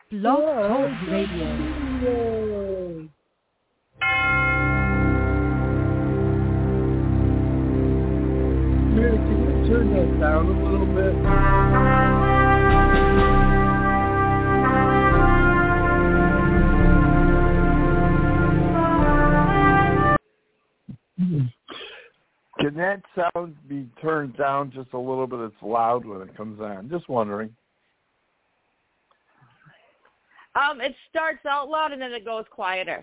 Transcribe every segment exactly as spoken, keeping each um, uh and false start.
Blog Talk Radio. Mary, can you turn that down a little bit? Can that sound be turned down just a little bit? It's loud when it comes on. Just wondering. Um, it starts out loud and then it goes quieter.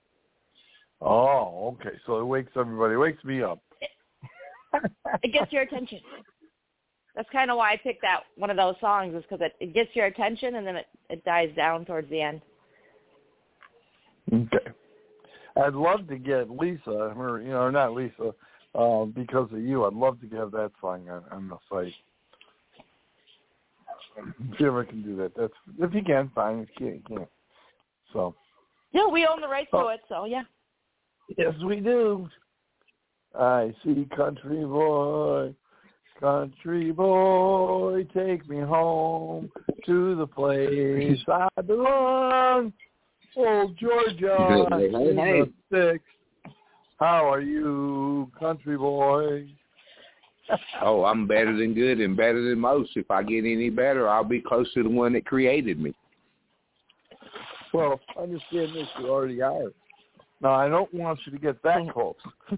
Oh, okay. So it wakes everybody. It wakes me up. It, it gets your attention. That's kind of why I picked that one of those songs, is because it, it gets your attention and then it, it dies down towards the end. Okay. I'd love to get Lisa, or, you know, not Lisa, uh, because of you. I'd love to have that song on, on the site. If you ever can do that, that's if you can, fine. If you can't, you can't. So. Yeah, we own the rights oh. to it, so yeah. Yes, we do. I see country boy, country boy, take me home to the place I belong. Old Georgia hey, hey, in hey. the sticks. How are you, country boy? Oh, I'm better than good and better than most. If I get any better, I'll be close to the one that created me. Well, understand this, you already are. No, I don't want you to get that close.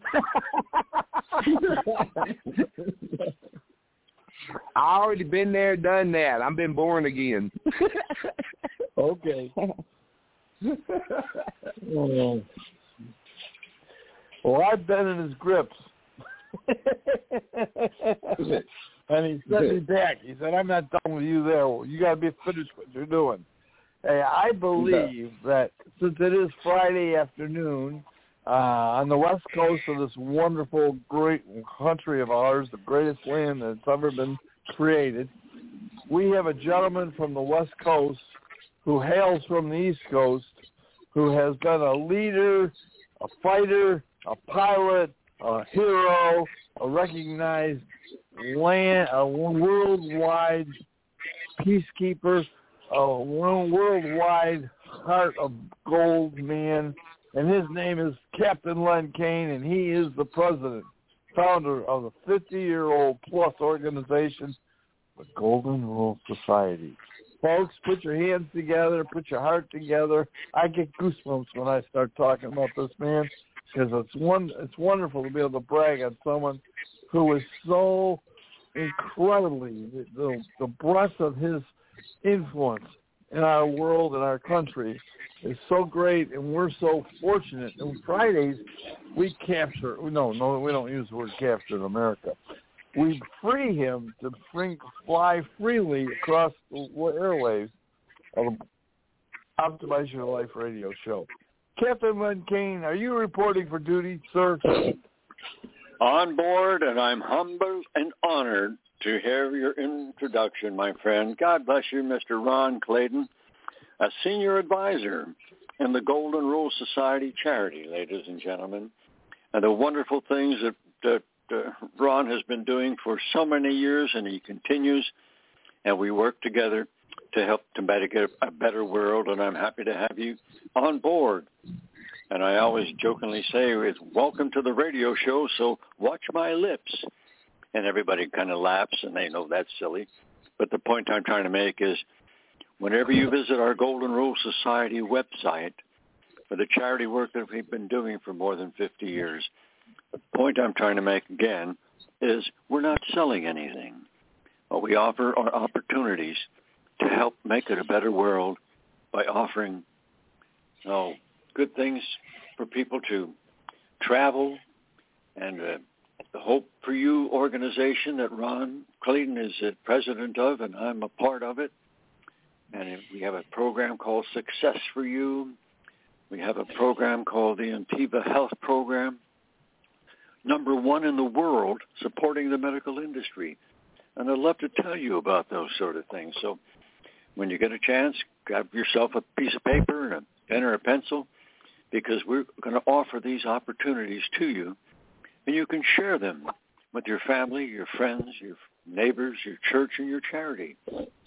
I already been there, done that. I've been born again. Okay. Well, I've been in his grips. And he sent me back. He said, I'm not done with you there. You got to be finished what you're doing. Hey, I believe that since it is Friday afternoon uh, on the west coast of this wonderful, great country of ours, the greatest land that's ever been created, we have a gentleman from the west coast who hails from the east coast, who has been a leader, a fighter, a pilot, a hero, a recognized land, a worldwide peacekeeper, a worldwide heart of gold man, and his name is Captain Len Kane, and he is the president, founder of the fifty-year-old plus organization, the Golden Rule Society. Folks, put your hands together, put your heart together. I get goosebumps when I start talking about this man, because it's one, it's wonderful to be able to brag on someone who is so incredibly, the, the, the breadth of his influence in our world and our country is so great, and we're so fortunate. And Fridays, we capture, no, no, we don't use the word capture in America. We free him to bring, fly freely across the airwaves of Optimize Your Life radio show. Captain Len Kane, are you reporting for duty, sir? On board, and I'm humbled and honored to hear your introduction, my friend. God bless you, Mister Ron Clayton, a senior advisor in the Golden Rule Society charity, ladies and gentlemen, and the wonderful things that, that uh, Ron has been doing for so many years, and he continues, and we work together to help to make a, a better world, and I'm happy to have you on board. And I always jokingly say, it's welcome to the radio show, so watch my lips. And everybody kind of laughs, and they know that's silly. But the point I'm trying to make is, whenever you visit our Golden Rule Society website for the charity work that we've been doing for more than fifty years, the point I'm trying to make again is we're not selling anything. What we offer are opportunities to help make it a better world by offering you know, good things for people to travel, and uh, the Hope for You organization that Ron Clayton is the president of, and I'm a part of it. And we have a program called Success for You. We have a program called the Impiva Health Program, number one in the world supporting the medical industry. And I'd love to tell you about those sort of things. So when you get a chance, grab yourself a piece of paper and a pen or a pencil, because we're going to offer these opportunities to you, and you can share them with your family, your friends, your neighbors, your church, and your charity.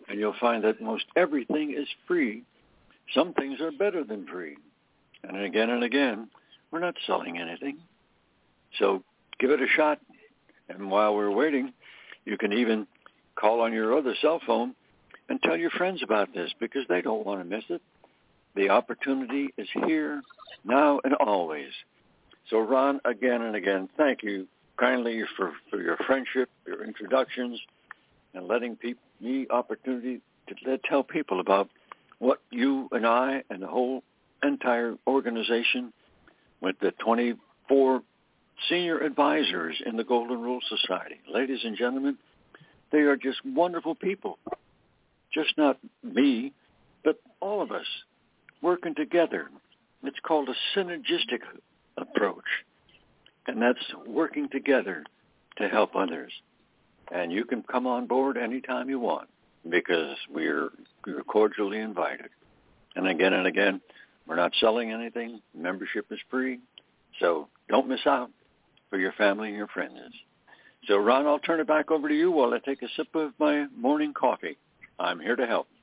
and you'll find that most everything is free. Some things are better than free. And again and again, we're not selling anything. So give it a shot. And while we're waiting, you can even call on your other cell phone and tell your friends about this because they don't want to miss it. The opportunity is here, now, and always. So, Ron, again and again, thank you kindly for, for your friendship, your introductions, and letting pe- me opportunity to let, tell people about what you and I and the whole entire organization with the twenty-four senior advisors in the Golden Rule Society. Ladies and gentlemen, they are just wonderful people. Just not me, but all of us working together. It's called a synergistic approach, and that's working together to help others. And you can come on board anytime you want because we're, we're cordially invited. And again and again, we're not selling anything. Membership is free, so don't miss out for your family and your friends. So, Ron, I'll turn it back over to you while I take a sip of my morning coffee. I'm here to help.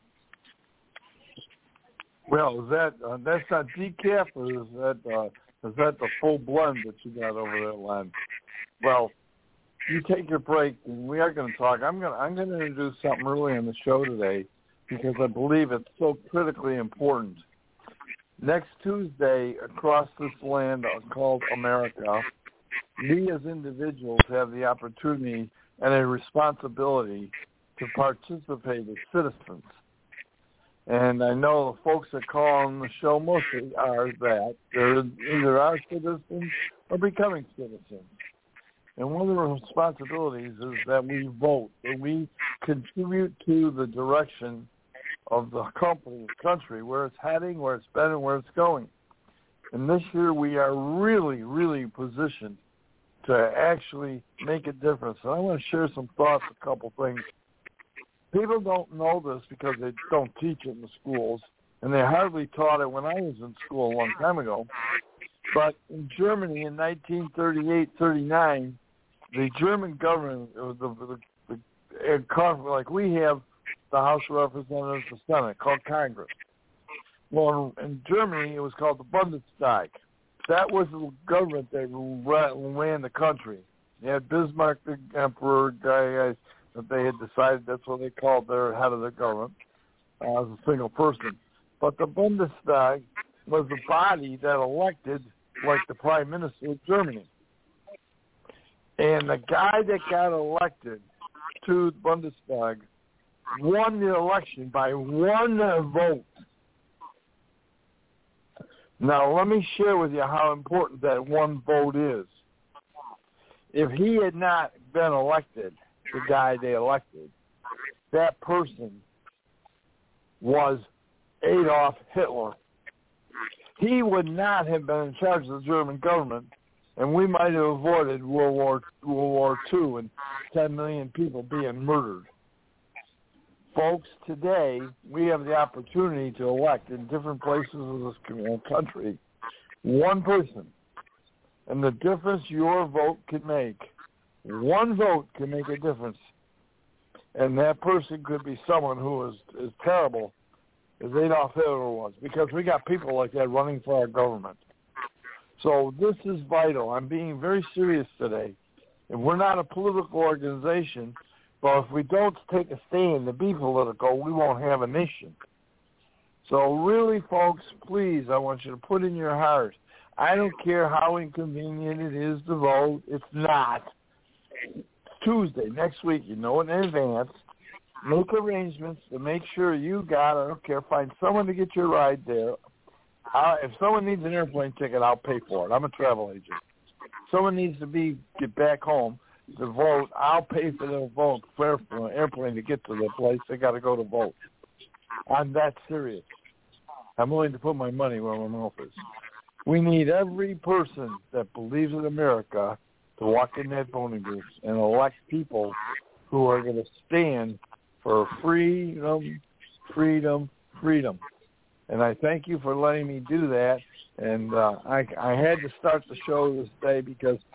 Well, is that uh, that's not decaf, or is that uh, is that the full blend that you got over there, Len? Well, you take your break, and we are going to talk. I'm going to I'm going to introduce something early in the show today because I believe it's so critically important. Next Tuesday, across this land called America, we as individuals have the opportunity and a responsibility to participate as citizens. And I know the folks that call on the show mostly are that. They're either are citizens or becoming citizens. And one of the responsibilities is that we vote, that we contribute to the direction of the company, the country, where it's heading, where it's been, and where it's going. And this year we are really, really positioned to actually make a difference. And I want to share some thoughts, a couple things. People don't know this because they don't teach it in the schools, and they hardly taught it when I was in school a long time ago. But in Germany in nineteen thirty-eight thirty-nine, the German government, the, the, the, the, like we have the House of Representatives, the Senate, called Congress. Well, in Germany, it was called the Bundestag. That was the government that ran the country. You had Bismarck, the emperor, guy, that they had decided that's what they called their head of the government, uh, as a single person. But the Bundestag was the body that elected, like, the prime minister of Germany. And the guy that got elected to the Bundestag won the election by one vote. Now, let me share with you how important that one vote is. If he had not been elected, the guy they elected, that person was Adolf Hitler. He would not have been in charge of the German government, and we might have avoided World War World War Two and ten million people being murdered. Folks, today we have the opportunity to elect in different places of this country one person, and the difference your vote can make. One vote can make a difference, and that person could be someone who is as terrible as Adolf Hitler was, because we got people like that running for our government. So this is vital. I'm being very serious today. And we're not a political organization, but if we don't take a stand to be political, we won't have a nation. So really, folks, please, I want you to put in your heart, I don't care how inconvenient it is to vote. It's not. It's Tuesday, next week, you know it in advance. Make arrangements to make sure you got, I don't care, find someone to get your ride there. Uh, if someone needs an airplane ticket, I'll pay for it. I'm a travel agent. Someone needs to be get back home to vote, I'll pay for their vote, fare for an airplane to get to their place. They got to go to vote. I'm that serious. I'm willing to put my money where my mouth is. We need every person that believes in America to walk in that voting booth and elect people who are going to stand for freedom, freedom, freedom. And I thank you for letting me do that. And uh, I, I had to start the show this day because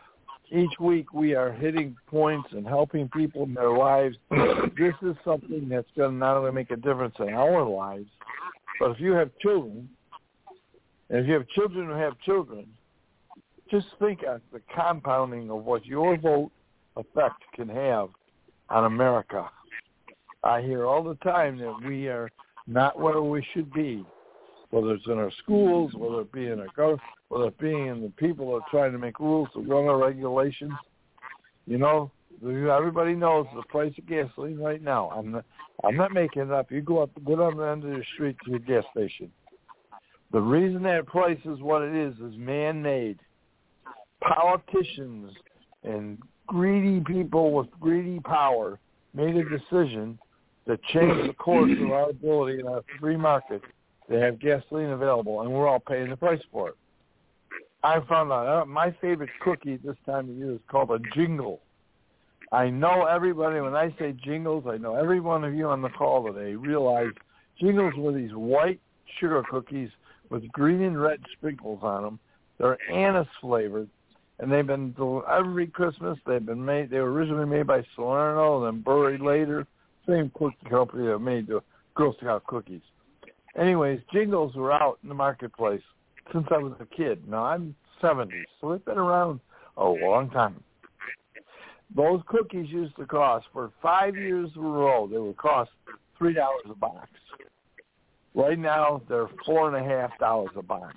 each week we are hitting points and helping people in their lives. This is something that's going to not only make a difference in our lives, but if you have children, and if you have children who have children, just think of the compounding of what your vote effect can have on America. I hear all the time that we are not where we should be, whether it's in our schools, whether it be in our government, whether it be in the people that are trying to make rules to run our regulations. You know, everybody knows the price of gasoline right now. I'm not, I'm not making it up. You go up, go down the end of the street to your gas station. The reason that price is what it is is man-made. Politicians and greedy people with greedy power made a decision to change the course of our ability in our free market to have gasoline available, and we're all paying the price for it. I found out uh, my favorite cookie this time of year is called a jingle. I know everybody, when I say jingles, I know every one of you on the call today realize jingles were these white sugar cookies with green and red sprinkles on them. They're anise flavored, and they've been every Christmas. They've been made. They were originally made by Salerno, and then buried later. Same cookie company that made the Girl Scout cookies. Anyways, jingles were out in the marketplace since I was a kid. Now I'm seventy, so they've been around a long time. Those cookies used to cost for five years in a row. They would cost three dollars a box. Right now, they're four and a half dollars a box.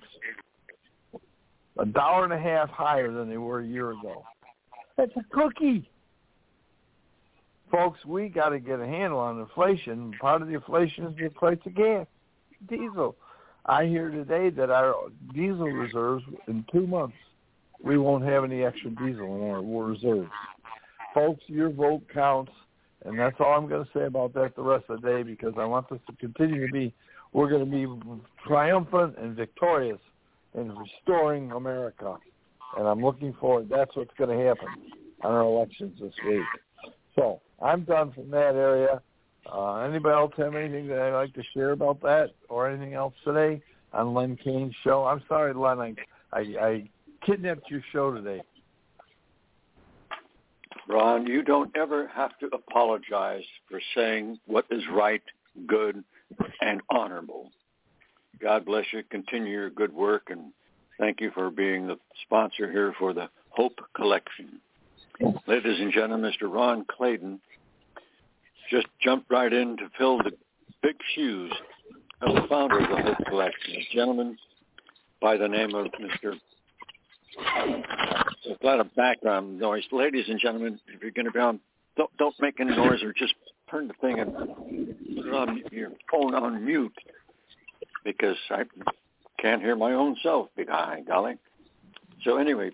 A dollar and a half higher than they were a year ago. That's a cookie. Folks, we got to get a handle on inflation. Part of the inflation is the price of gas, diesel. I hear today that our diesel reserves, in two months, we won't have any extra diesel in our reserves. Folks, your vote counts, and that's all I'm going to say about that the rest of the day, because I want this to continue to be, we're going to be triumphant and victorious in restoring America. And I'm looking forward. That's what's going to happen on our elections this week. So I'm done from that area. Uh, anybody else have anything that I'd like to share about that or anything else today on Len Kane's show? I'm sorry, Len, I, I, I kidnapped your show today. Ron, you don't ever have to apologize for saying what is right, good, and honorable. God bless you. Continue your good work, and thank you for being the sponsor here for the Hope Collection. Ladies and gentlemen, Mister Ron Clayton just jumped right in to fill the big shoes of the founder of the Hope Collection, a gentleman by the name of Mister There's a lot of background noise. Ladies and gentlemen, if you're going to be on, don't, don't make any noise, or just turn the thing and put it on your phone on mute, because I can't hear my own self, by golly. So anyway,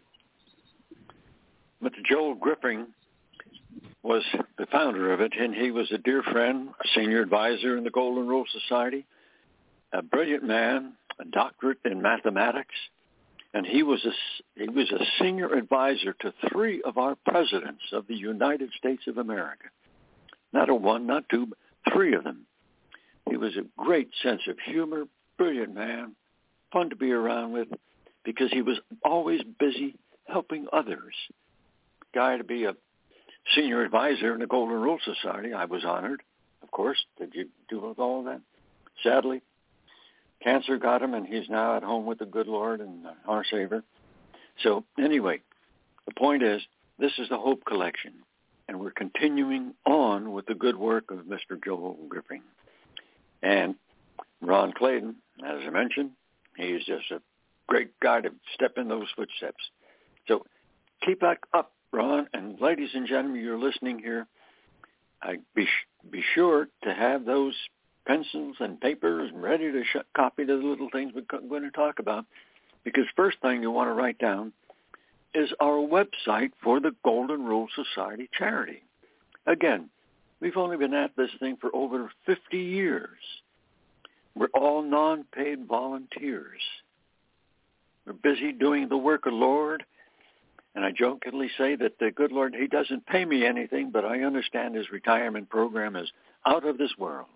Mister Joel Griffin was the founder of it, and he was a dear friend, a senior advisor in the Golden Rule Society, a brilliant man, a doctorate in mathematics, and he was a, he was a senior advisor to three of our presidents of the United States of America. Not a one, not two, but three of them. He was a great sense of humor, brilliant man, fun to be around with, because he was always busy helping others. Guy to be a senior advisor in the Golden Rule Society, I was honored, of course. Did you do with all of that? Sadly, cancer got him, and he's now at home with the good Lord and our Savior. So anyway, the point is, this is the Hope Collection, and we're continuing on with the good work of Mister Joel Griffin. And Ron Clayton, as I mentioned, he's just a great guy to step in those footsteps. So keep that up, Ron, and ladies and gentlemen, you're listening here. I be be sure to have those pencils and papers ready to sh- copy the little things we're going to talk about, because first thing you want to write down is our website for the Golden Rule Society charity. Again, we've only been at this thing for over fifty years. We're all non-paid volunteers. We're busy doing the work of the Lord. And I jokingly say that the good Lord, he doesn't pay me anything, but I understand his retirement program is out of this world.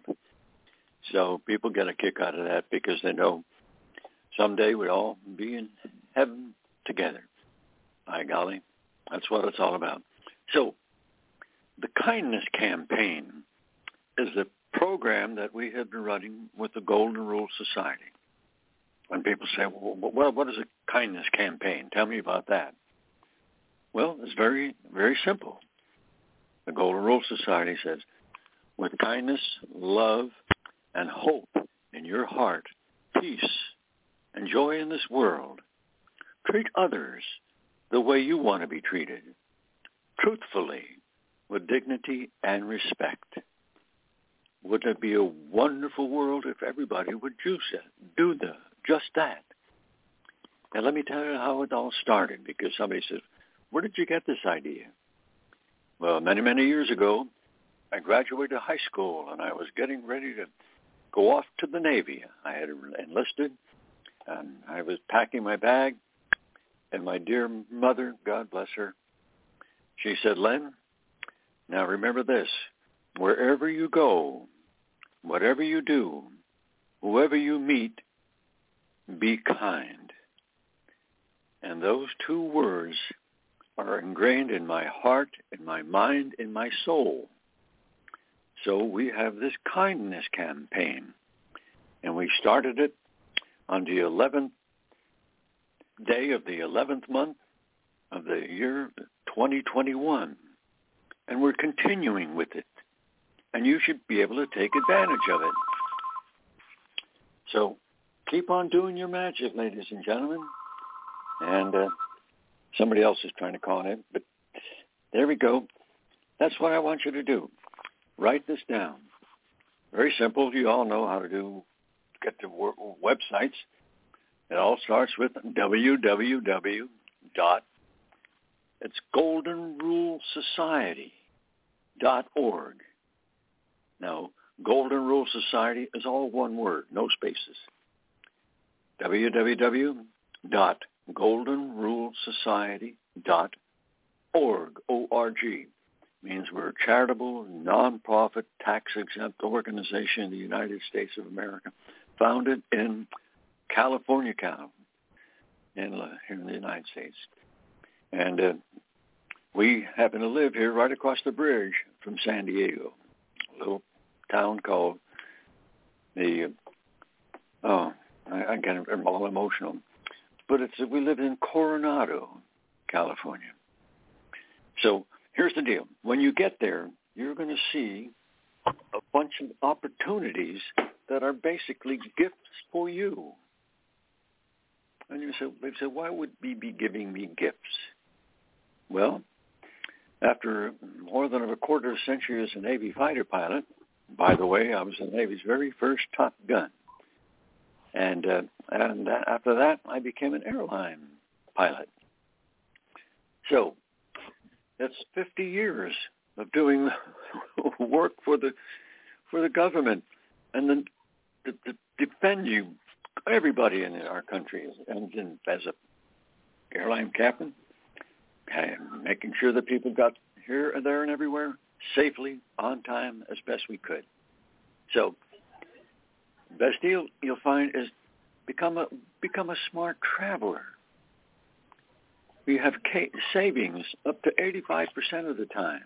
So people get a kick out of that, because they know someday we'll all be in heaven together. By golly. That's what it's all about. So the Kindness Campaign is the program that we have been running with the Golden Rule Society. When people say, well, what is a Kindness Campaign? Tell me about that. Well, it's very, very simple. The Golden Rule Society says, with kindness, love, and hope in your heart, peace, and joy in this world, treat others the way you want to be treated, truthfully, with dignity and respect. Wouldn't it be a wonderful world if everybody would choose it, do the, just that? And let me tell you how it all started, because somebody says, where did you get this idea? Well, many, many years ago, I graduated high school, and I was getting ready to go off to the Navy. I had enlisted, and I was packing my bag, and my dear mother, God bless her, she said, Len, now remember this, wherever you go, whatever you do, whoever you meet, be kind. And those two words are ingrained in my heart, in my mind, in my soul. So we have this kindness campaign, and we started it on the eleventh day of the eleventh month of the year twenty twenty-one, and we're continuing with it, and you should be able to take advantage of it. So keep on doing your magic, ladies and gentlemen, and uh, somebody else is trying to call in, but there we go. That's what I want you to do. Write this down. Very simple. You all know how to do, get to websites. It all starts with w w w dot it's golden rule society dot org. Now, Golden Rule Society is all one word, no spaces. w w w dot golden rule society dot org, O R G. Means we're a charitable, non-profit, tax-exempt organization in the United States of America, founded in California, Cal, in, uh, here in the United States. And uh, we happen to live here right across the bridge from San Diego, a little town called the, uh, oh, I, I get I'm all emotional, but it's we live in Coronado, California. So here's the deal. When you get there, you're going to see a bunch of opportunities that are basically gifts for you. And you say, they say, why would we be giving me gifts? Well, after more than a quarter century as a Navy fighter pilot, by the way, I was the Navy's very first Top Gun. And, uh, and after that, I became an airline pilot. So that's fifty years of doing work for the for the government, and then to, to defend you, everybody in our country, and, and as a airline captain, making sure that people got here and there and everywhere safely, on time, as best we could. So, best deal you'll find is become a become a smart traveler. We have savings up to eighty-five percent of the time.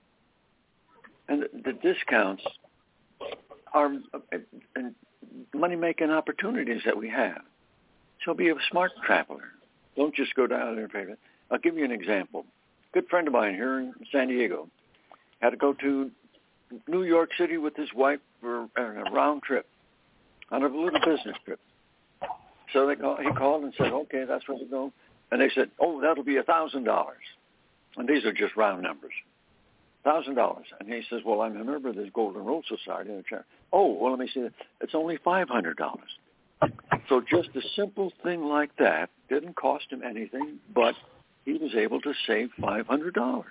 And the discounts are money-making opportunities that we have. So be a smart traveler. Don't just go down there and pay. I'll give you an example. A good friend of mine here in San Diego had to go to New York City with his wife for a round trip on a little business trip. So they call, he called and said, okay, that's where we go. And they said, oh, that'll be one thousand dollars. And these are just round numbers. one thousand dollars. And he says, well, I'm a member of this Golden Rule Society. Oh, well, let me see. It's only five hundred dollars. So just a simple thing like that didn't cost him anything, but he was able to save five hundred dollars.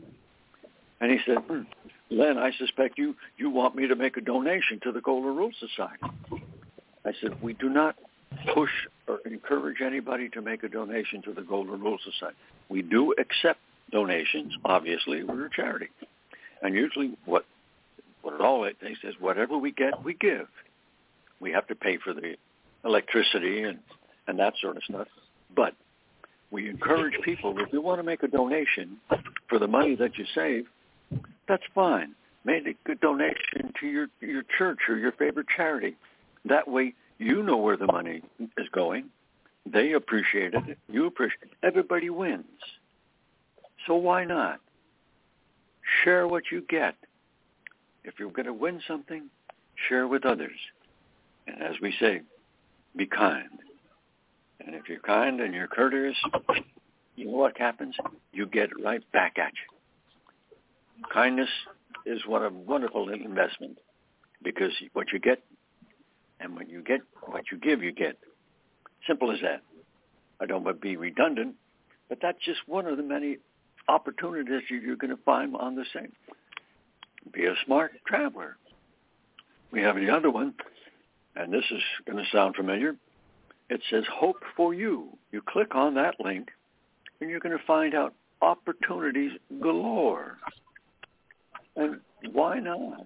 And he said, hmm, Len, I suspect you, you want me to make a donation to the Golden Rule Society. I said, we do not push or encourage anybody to make a donation to the Golden Rule Society. We do accept donations. Obviously, we're a charity. And usually what what it all it takes is whatever we get, we give. We have to pay for the electricity and, and that sort of stuff. But we encourage people, if you want to make a donation for the money that you save, that's fine. Make a good donation to your, your church or your favorite charity. That way you know where the money is going. They appreciate it. You appreciate it. Everybody wins. So why not? Share what you get. If you're going to win something, share with others. And as we say, be kind. And if you're kind and you're courteous, you know what happens? You get it right back at you. Kindness is what a wonderful investment, because what you get, and when you get what you give, you get. Simple as that. I don't want to be redundant, but that's just one of the many opportunities you're going to find on the same. Be a smart traveler. We have the other one, and this is going to sound familiar. It says Hope for You. You click on that link, and you're going to find out opportunities galore. And why not?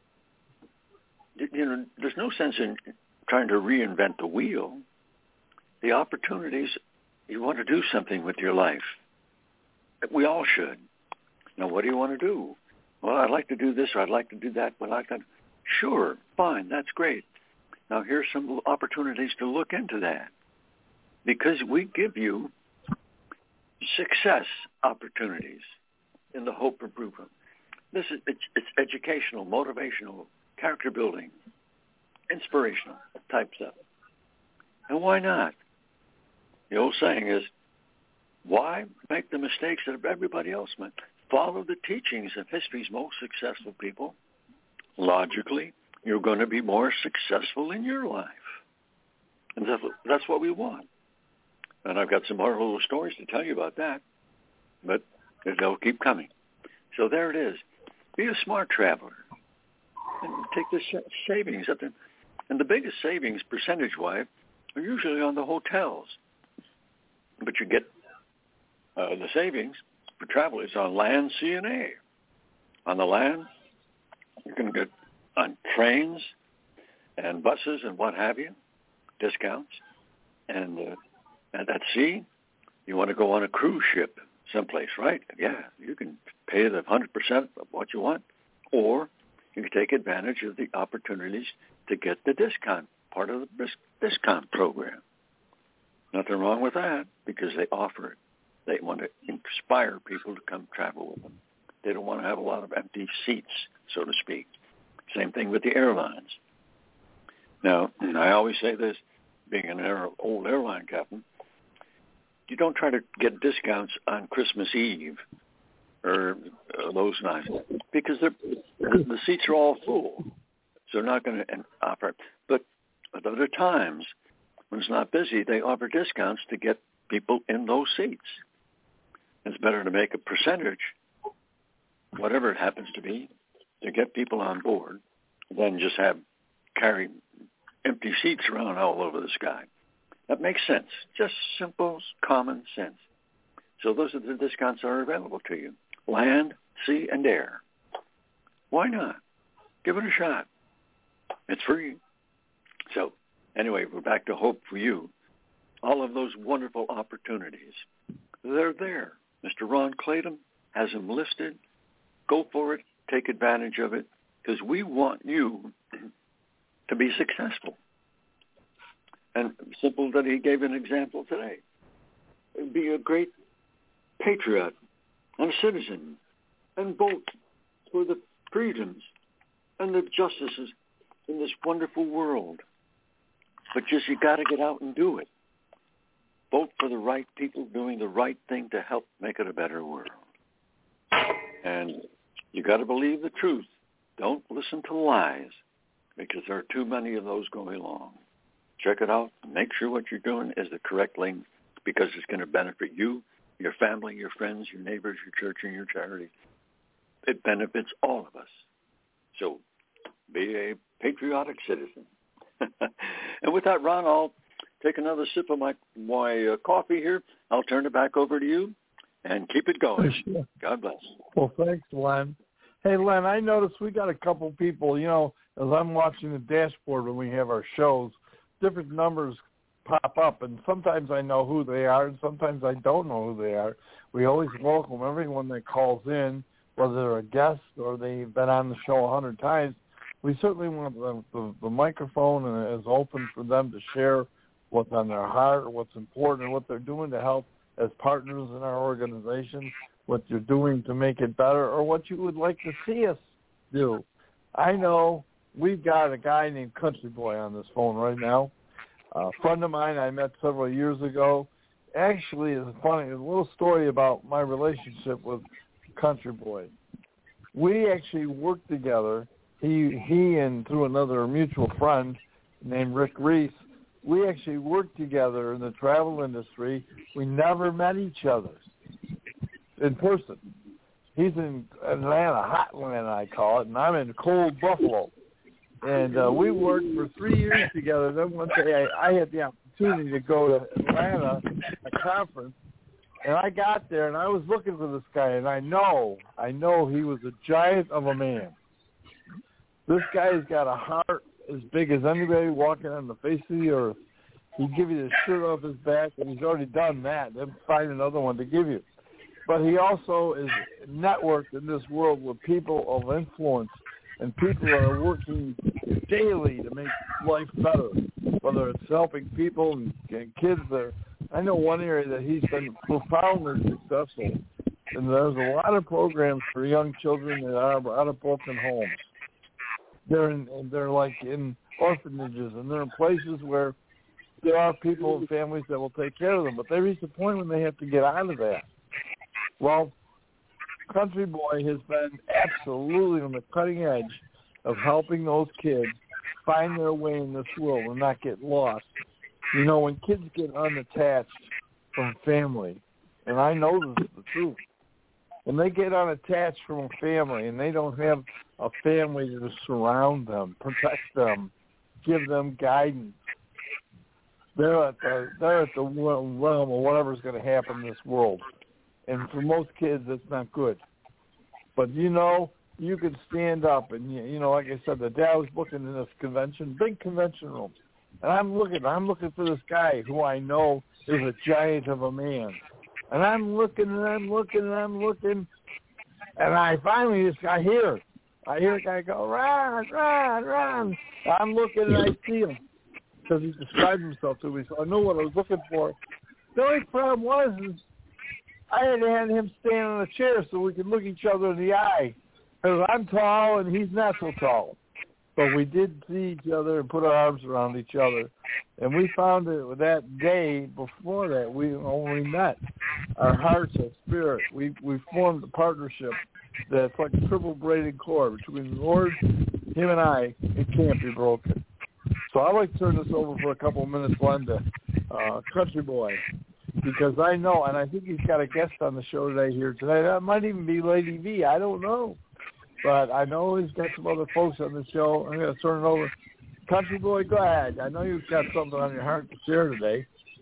You know, there's no sense in trying to reinvent the wheel. The opportunities, you want to do something with your life. We all should. Now, what do you want to do? Well, I'd like to do this, or I'd like to do that, but I got, sure, fine, that's great. Now, here's some opportunities to look into that, because we give you success opportunities in the Hope Improvement. This is it's, it's educational, motivational, character building, inspirational type stuff. And why not? The old saying is, why make the mistakes that everybody else made? Follow the teachings of history's most successful people. Logically, you're going to be more successful in your life. And that's what we want. And I've got some more little stories to tell you about that, but they'll keep coming. So there it is. Be a smart traveler and take the savings up there. And the biggest savings, percentage-wise, are usually on the hotels. But you get uh, the savings for travel is on land, sea, and air. On the land, you can get on trains and buses and what have you, discounts. And uh, at sea, you want to go on a cruise ship someplace, right? Yeah, you can pay the one hundred percent of what you want, or you can take advantage of the opportunities to get the discount, part of the discount program. Nothing wrong with that, because they offer it. They want to inspire people to come travel with them. They don't want to have a lot of empty seats, so to speak. Same thing with the airlines. Now, I always say this, being an air, old airline captain, you don't try to get discounts on Christmas Eve or uh, those nights, because the, the seats are all full. So they're not going to offer. But at other times, when it's not busy, they offer discounts to get people in those seats. It's better to make a percentage, whatever it happens to be, to get people on board than just have carry empty seats around all over the sky. That makes sense. Just simple, common sense. So those are the discounts that are available to you. Land, sea, and air. Why not? Give it a shot. It's free. So anyway, we're back to Hope for You. All of those wonderful opportunities, they're there. Mister Ron Claydon has them listed. Go for it. Take advantage of it, because we want you to be successful. And simple that he gave an example today. Be a great patriot and citizen and vote for the freedoms and the justices in this wonderful world. But just you got to get out and do it. Vote for the right people doing the right thing to help make it a better world. And you got to believe the truth. Don't listen to lies, because there are too many of those going along. Check it out. Make sure what you're doing is the correct thing, because it's going to benefit you, your family, your friends, your neighbors, your church, and your charity. It benefits all of us. So be a patriotic citizen. And with that, Ron, I'll take another sip of my, my uh, coffee here. I'll turn it back over to you and keep it going. Sure. God bless. Well, thanks, Len. Hey, Len, I noticed we got a couple people, you know, as I'm watching the dashboard when we have our shows, different numbers pop up, and sometimes I know who they are, and sometimes I don't know who they are. We always welcome everyone that calls in, whether they're a guest or they've been on the show a hundred times. We certainly want the, the, the microphone is open for them to share what's on their heart, or what's important, and what they're doing to help as partners in our organization, what you're doing to make it better, or what you would like to see us do. I know we've got a guy named Country Boy on this phone right now. A friend of mine I met several years ago. Actually, it's funny, a little story about my relationship with Country Boy. We actually worked together. He he and through another mutual friend named Rick Reese, we actually worked together in the travel industry. We never met each other in person. He's in Atlanta, hot Atlanta, I call it, and I'm in cold Buffalo. And uh, we worked for three years together. Then one day I, I had the opportunity to go to Atlanta, a conference, and I got there, and I was looking for this guy, and I know, I know he was a giant of a man. This guy's got a heart as big as anybody walking on the face of the earth. He'd give you the shirt off his back, and he's already done that. Then find another one to give you. But he also is networked in this world with people of influence and people that are working daily to make life better, whether it's helping people and, and kids. That I know one area that he's been profoundly successful, and there's a lot of programs for young children that are out of broken homes. They're in, they're like in orphanages, and they're in places where there are people and families that will take care of them, but they reach a point when they have to get out of that. Well, Country Boy has been absolutely on the cutting edge of helping those kids find their way in this world and not get lost. You know, when kids get unattached from family, and I know this is the truth, when they get unattached from a family and they don't have a family to surround them, protect them, give them guidance, they're at the, they're at the realm of whatever's going to happen in this world. And for most kids, it's not good. But, you know, you could stand up and, you know, like I said, the day I was booking in this convention, big convention room, and I'm looking, I'm looking for this guy who I know is a giant of a man. And I'm looking and I'm looking and I'm looking, and I finally just got here. I hear a guy go, Ron, Ron, Ron. I'm looking and I see him because he described himself to me, so I knew what I was looking for. The only problem was is I had to have him stand on a chair so we could look each other in the eye. Because I'm tall and he's not so tall. But we did see each other and put our arms around each other. And we found that that day before that, we only met. Our hearts and spirit. We we formed a partnership that's like a triple braided cord between the Lord, him, and I. It can't be broken. So I'd like to turn this over for a couple of minutes, Glenn, to uh, Country Boy. Because I know, and I think he's got a guest on the show today here today. That might even be Lady V. I don't know. But I know he's got some other folks on the show. I'm going to turn it over. Country Boy, go ahead. I know you've got something on your heart to share today.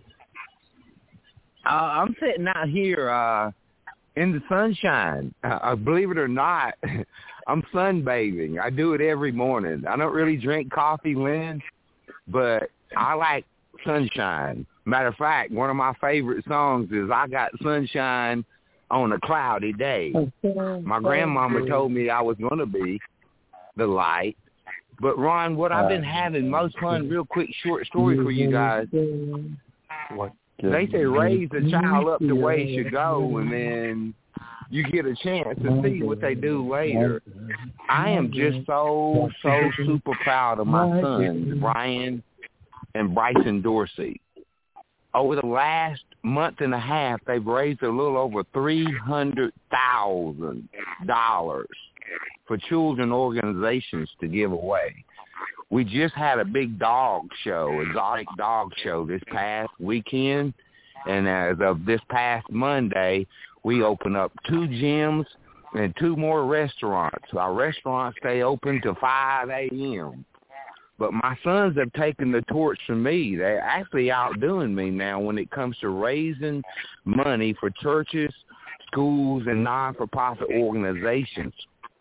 Uh, I'm sitting out here uh, in the sunshine. Uh, believe it or not, I'm sunbathing. I do it every morning. I don't really drink coffee, Lynn, but I like sunshine. Matter of fact, one of my favorite songs is I Got Sunshine on a Cloudy Day. My grandmama told me I was going to be the light. But, Ron, what I've been having most fun, real quick short story for you guys. They say raise a child up the way it should go, and then you get a chance to see what they do later. I am just so, so super proud of my sons, Brian and Bryson Dorsey. Over the last month and a half, they've raised a little over three hundred thousand dollars for children organizations to give away. We just had a big dog show, exotic dog show this past weekend, and as of this past Monday, we opened up two gyms and two more restaurants. Our restaurants stay open till five a.m., but my sons have taken the torch from me. They're actually outdoing me now when it comes to raising money for churches, schools, and non-for-profit organizations.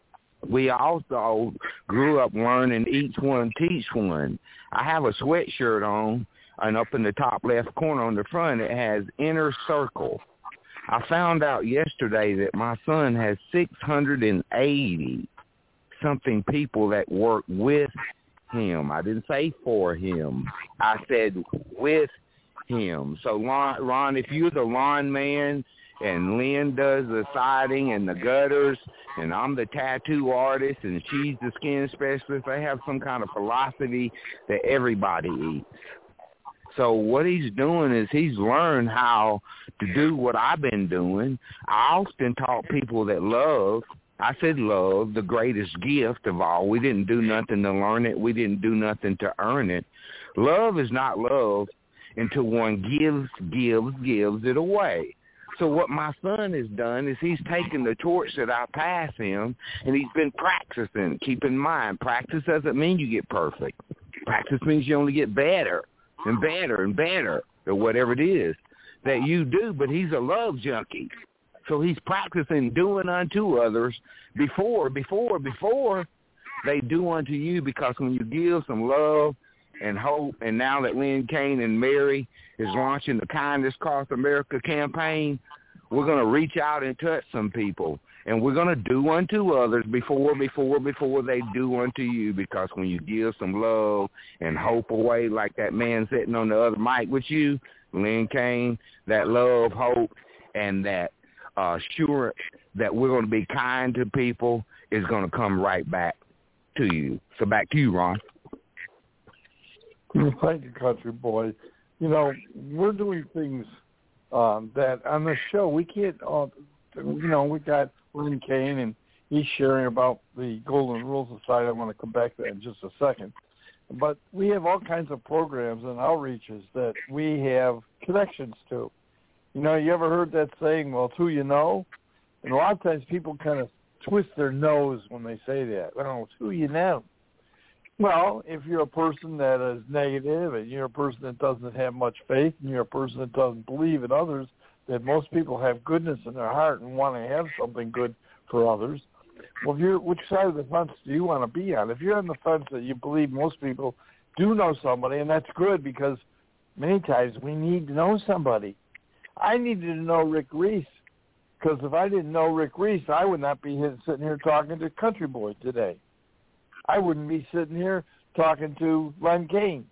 we also grew up learning each one teach one. I have a sweatshirt on, and up in the top left corner on the front, it has Inner Circle. I found out yesterday that my son has six hundred eighty something people that work with him. I didn't say for him. I said with him. So, Ron, Ron if you're the lawn man and Lynn does the siding and the gutters and I'm the tattoo artist and she's the skin specialist, they have some kind of philosophy that everybody eats. So what he's doing is he's learned how to do what I've been doing. I often taught people that love, I said love, the greatest gift of all. We didn't do nothing to learn it. We didn't do nothing to earn it. Love is not love until one gives, gives, gives it away. So what my son has done is he's taken the torch that I pass him, and he's been practicing. Keep in mind, practice doesn't mean you get perfect. Practice means you only get better and better and better at whatever it is that you do, but he's a love junkie. So he's practicing doing unto others before, before, before they do unto you, because when you give some love and hope, and now that Lynn Kane and Mary is launching the Kindness Across America campaign, we're going to reach out and touch some people. And we're going to do unto others before, before, before they do unto you, because when you give some love and hope away, like that man sitting on the other mic with you, Lynn Kane, that love, hope, and that uh, assurance that we're going to be kind to people is going to come right back to you. So back to you, Ron. Thank you, country boy. You know, we're doing things um, that on the show we can't, uh, you know, we got Lynn Kane, and he's sharing about the Golden Rule Society. I want to come back to that in just a second. But we have all kinds of programs and outreaches that we have connections to. You know, you ever heard that saying, well, it's who you know? And a lot of times people kind of twist their nose when they say that. Well, it's who you know. Well, if you're a person that is negative and you're a person that doesn't have much faith and you're a person that doesn't believe in others, that most people have goodness in their heart and want to have something good for others, well, if you're, which side of the fence do you want to be on? If you're on the fence that you believe most people do know somebody, and that's good, because many times we need to know somebody. I needed to know Rick Reese, because if I didn't know Rick Reese, I would not be sitting here talking to Country Boy today. I wouldn't be sitting here talking to Len Kane.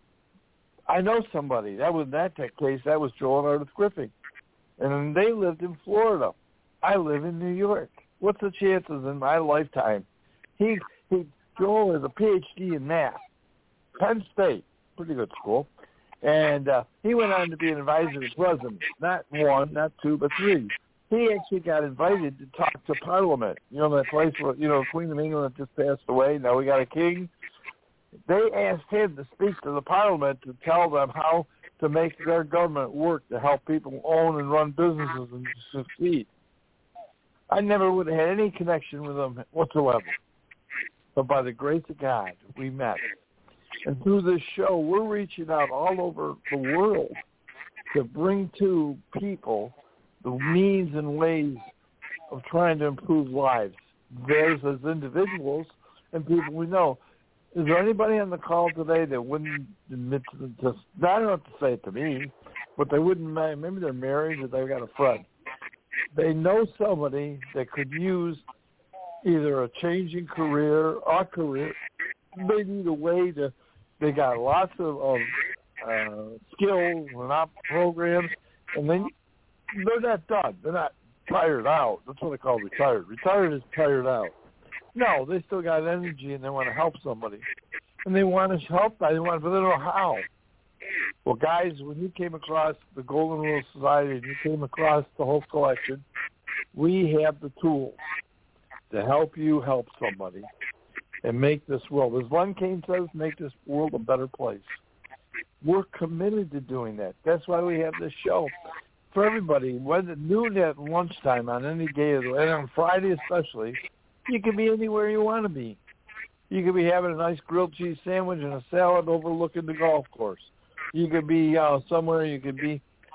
I know somebody. That was that case. That was Joel and Ardith Griffin. And they lived in Florida. I live in New York. What's the chances in my lifetime? He, he Joel has a P H D in math. Penn State, pretty good school. And uh, he went on to be an advisor to the president. Not one, not two, but three. He actually got invited to talk to Parliament. You know, that place where, you know, Queen of England just passed away. Now we got a king. They asked him to speak to the Parliament to tell them how to make their government work to help people own and run businesses and succeed. I never would have had any connection with them whatsoever. But by the grace of God, we met. And through this show, we're reaching out all over the world to bring to people the means and ways of trying to improve lives, theirs as individuals and people we know. Is there anybody on the call today that wouldn't admit to just, I don't have to say it to me, but they wouldn't, maybe they're married or they've got a friend. They know somebody that could use either a changing career or career. They need a way to, they got lots of, of uh, skills and op programs, and then they're not done. They're not tired out. That's what they call retired. Retired is tired out. No, they still got energy and they want to help somebody. And they want to help, they want, but they don't know how. Well, guys, when you came across the Golden Rule Society and you came across the whole collection, we have the tools to help you help somebody and make this world, as Len Kane says, make this world a better place. We're committed to doing that. That's why we have this show. For everybody, whether noon at lunchtime on any day, of the, and on Friday especially, you can be anywhere you want to be. You could be having a nice grilled cheese sandwich and a salad overlooking the golf course. You could be uh, somewhere, you could be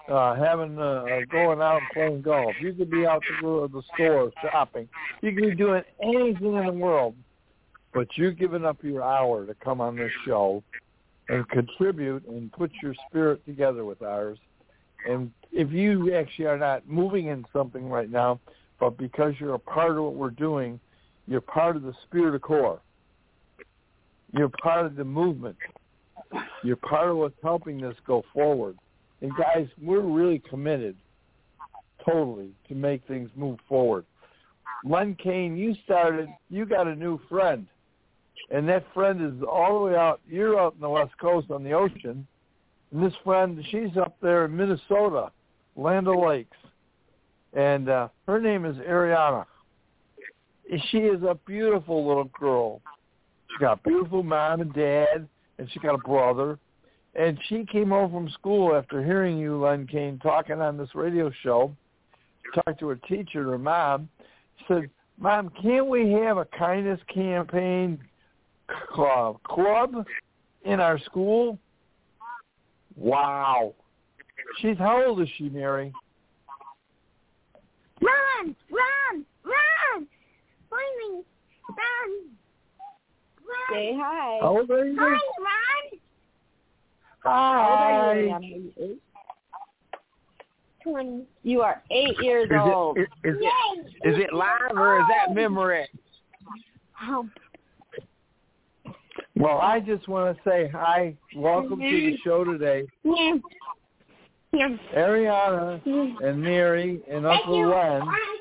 uh, having uh, going out and playing golf. You could be out to the store shopping. You could be doing anything in the world, but you're giving up your hour to come on this show and contribute and put your spirit together with ours. And if you actually are not moving in something right now, but because you're a part of what we're doing, you're part of the Spirit of Core. You're part of the movement. You're part of what's helping this go forward. And guys, we're really committed, totally, to make things move forward. Len Kane, you started, you got a new friend. And that friend is all the way out, you're out in the West Coast on the ocean. And this friend, she's up there in Minnesota, Land O'Lakes. And uh, her name is Ariana. She is a beautiful little girl. She got a beautiful mom and dad, and she got a brother. And she came home from school after hearing you, Len Kane, talking on this radio show. She talked to her teacher, her mom. She said, Mom, can't we have a kindness campaign club, club in our school? Wow. She's, how old is she, Mary? Run, run, run! Find me, run, run. Say hi. How old are you? Hi, Ron. How old are you, Hi. Ariana? Twenty. You are eight years Is old. it, is, is, Yay! it, is it live or is that memory? Oh. Well, I just want to say hi. Welcome to the show today. Yeah. Yeah. Ariana and Mary and Uncle Len.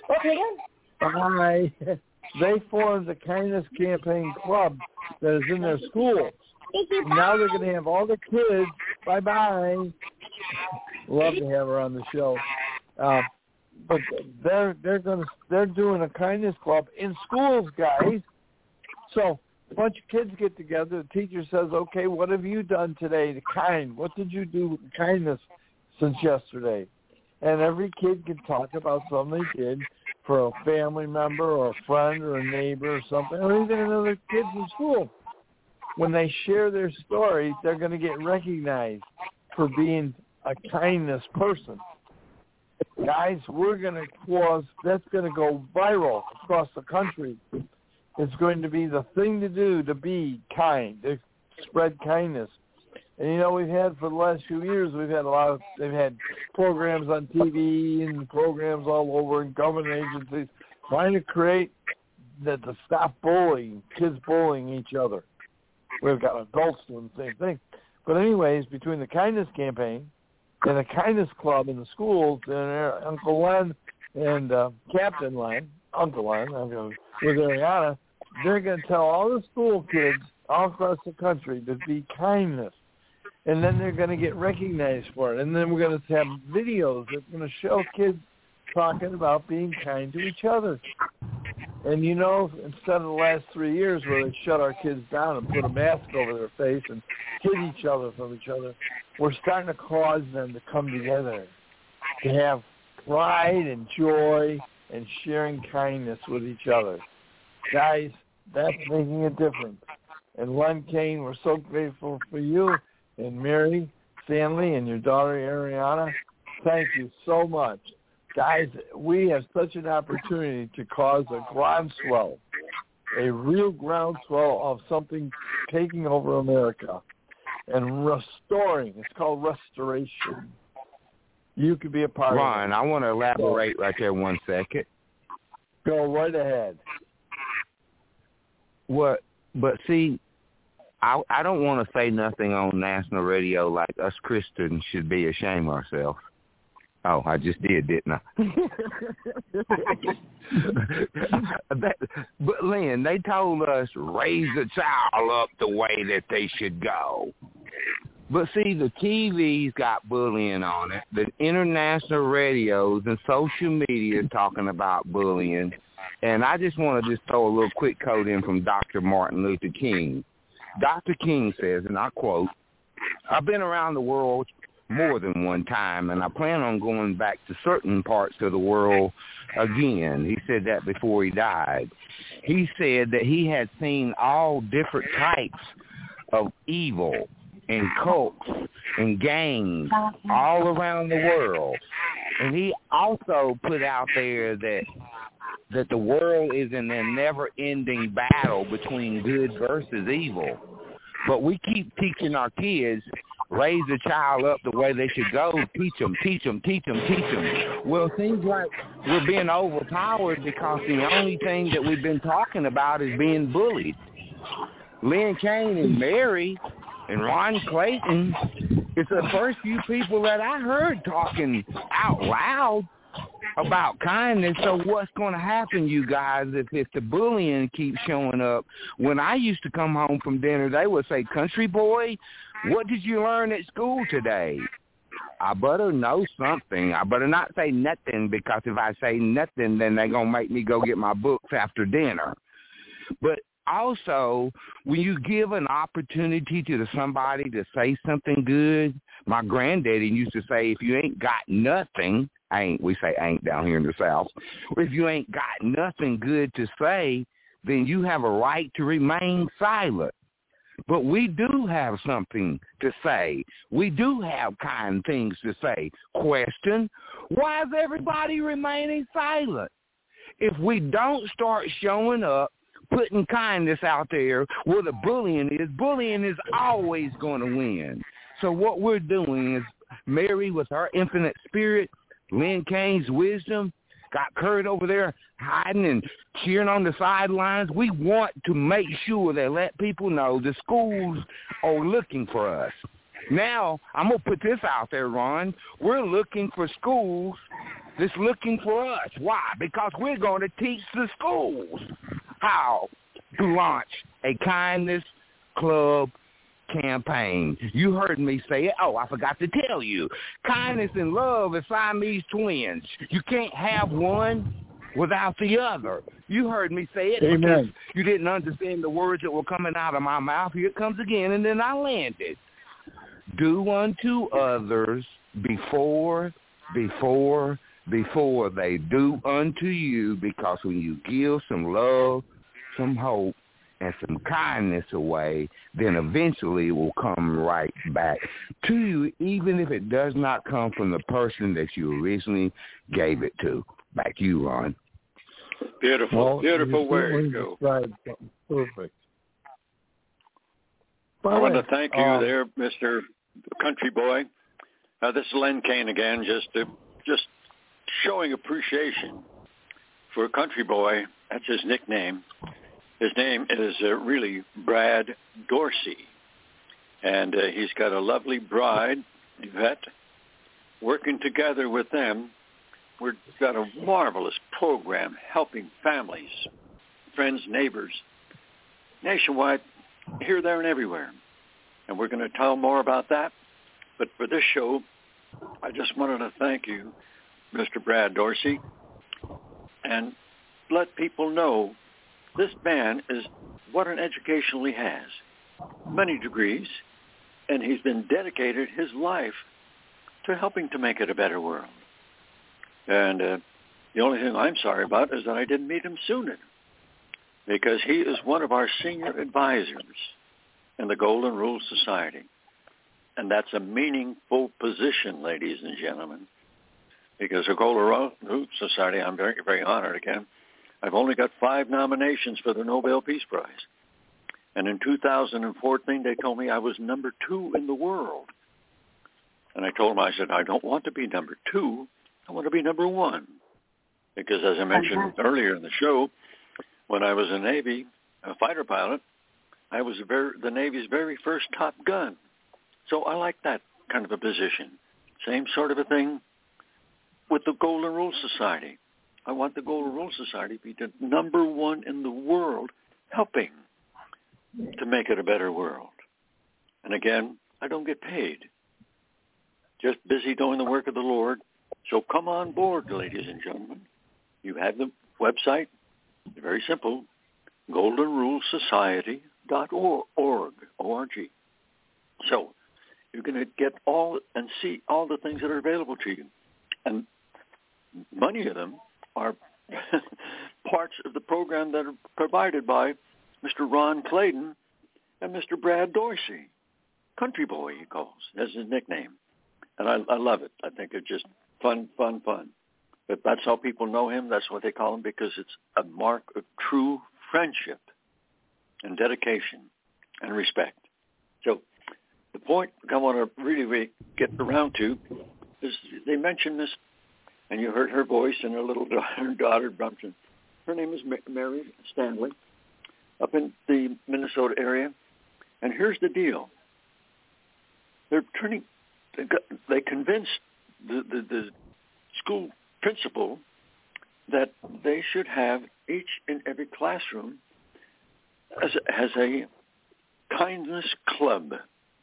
Hi. They formed the Kindness Campaign Club that is in their school. Now they're going to have all the kids. Bye-bye. Love to have her on the show. Uh, but they're they're going to they're doing a kindness club in schools, guys. So a bunch of kids get together. The teacher says, "Okay, what have you done today to kind? What did you do with kindness since yesterday?" And every kid can talk about something they did for a family member or a friend or a neighbor or something, or even another kids in school. When they share their stories, they're going to get recognized for being a kindness person. Guys, we're going to cause, that's going to go viral across the country. It's going to be the thing to do to be kind, to spread kindness. And, you know, we've had for the last few years, we've had a lot of, they've had programs on T V and programs all over and government agencies trying to create that to stop bullying, kids bullying each other. We've got adults doing the same thing. But anyways, between the Kindness Campaign and the Kindness Club in the schools, and uh, Uncle Len and uh, Captain Len, Uncle Len, with Ariana, they're going to tell all the school kids all across the country to be kindness. And then they're going to get recognized for it. And then we're going to have videos that's going to show kids talking about being kind to each other. And, you know, instead of the last three years where they shut our kids down and put a mask over their face and hid each other from each other, we're starting to cause them to come together, to have pride and joy and sharing kindness with each other. Guys, that's making a difference. And Len Kane, we're so grateful for you, and Mary Stanley and your daughter Ariana. Thank you so much. Guys, we have such an opportunity to cause a groundswell, a real groundswell of something taking over America and restoring. It's called restoration. You could be a part Ron, of it. I want to elaborate right there one second. Go right ahead. What? But see, I I don't want to say nothing on national radio like us Christians should be ashamed of ourselves. Oh, I just did, didn't I? that, but, Lynn, they told us raise the child up the way that they should go. But, see, the T V's got bullying on it. The international radios and social media talking about bullying. And I just want to just throw a little quick quote in from Doctor Martin Luther King. Doctor King says, and I quote, "I've been around the world more than one time, and I plan on going back to certain parts of the world again." He said that before he died. He said that he had seen all different types of evil and cults and gangs all around the world. And he also put out there that that the world is in a never-ending battle between good versus evil. But we keep teaching our kids, raise a child up the way they should go, teach them, teach them, teach them, teach them. Well, it seems like we're being overpowered because the only thing that we've been talking about is being bullied. Lynn Kane and Mary and Ron Clayton, it's the first few people that I heard talking out loud about kindness. So what's going to happen, you guys, if, if the bullying keeps showing up? When I used to come home from dinner, they would say, "Country boy, what did you learn at school today?" I better know something. I better not say nothing, because if I say nothing, then they're going to make me go get my books after dinner. But also, when you give an opportunity to somebody to say something good, my granddaddy used to say, if you ain't got nothing, ain't, we say ain't down here in the South, if you ain't got nothing good to say, then you have a right to remain silent. But we do have something to say. We do have kind things to say. Question, why is everybody remaining silent? If we don't start showing up, putting kindness out there where the bullying is, bullying is always going to win. So what we're doing is Mary with her infinite spirit, Lynn Kane's wisdom, got Kurt over there hiding and cheering on the sidelines. We want to make sure that let people know the schools are looking for us. Now, I'm going to put this out there, Ron. We're looking for schools that's looking for us. Why? Because we're going to teach the schools how to launch a kindness club campaign. You heard me say it. Oh, I forgot to tell you. Kindness and love are Siamese twins. You can't have one without the other. You heard me say it. Amen. Because you didn't understand the words that were coming out of my mouth. Here it comes again, and then I landed. Do unto others before, before, before they do unto you, because when you give some love, some hope, and some kindness away, then eventually it will come right back to you, even if it does not come from the person that you originally gave it to. Back to you, Ron. Beautiful, well, beautiful way to go. Perfect. I want to thank you um, there, Mister Country Boy. Uh, this is Len Kane again, just to, just showing appreciation for Country Boy. That's his nickname. His name is uh, really Brad Dorsey, and uh, he's got a lovely bride, Yvette. Working together with them, we've got a marvelous program helping families, friends, neighbors, nationwide, here, there, and everywhere. And we're going to tell more about that. But for this show, I just wanted to thank you, Mister Brad Dorsey, and let people know this man is what an education he has, many degrees, and he's been dedicated his life to helping to make it a better world. And uh, the only thing I'm sorry about is that I didn't meet him sooner, because he is one of our senior advisors in the Golden Rule Society. And that's a meaningful position, ladies and gentlemen, because the Golden Rule Society, I'm very, very honored again, I've only got five nominations for the Nobel Peace Prize. And in two thousand fourteen, they told me I was number two in the world. And I told them, I said, I don't want to be number two. I want to be number one. Because as I mentioned earlier in the show, when I was a Navy a fighter pilot, I was a very, the Navy's very first Top Gun. So I like that kind of a position. Same sort of a thing with the Golden Rule Society. I want the Golden Rule Society to be the number one in the world, helping to make it a better world. And again, I don't get paid. Just busy doing the work of the Lord. So come on board, ladies and gentlemen. You have the website. It's very simple. golden rule society dot org. O R G. So you're going to get all and see all the things that are available to you. And many of them are parts of the program that are provided by Mister Ron Clayton and Mister Brad Dorsey. Country Boy, he calls. That's his nickname. And I, I love it. I think it's just fun, fun, fun. But that's how people know him. That's what they call him because it's a mark of true friendship and dedication and respect. So the point I want to really, really get around to is they mentioned this, and you heard her voice and her little daughter, daughter Brumpton. Her name is Mary Stanley, up in the Minnesota area. And here's the deal. They're turning, they, got, they convinced the, the, the school principal that they should have each and every classroom as a, as a kindness club.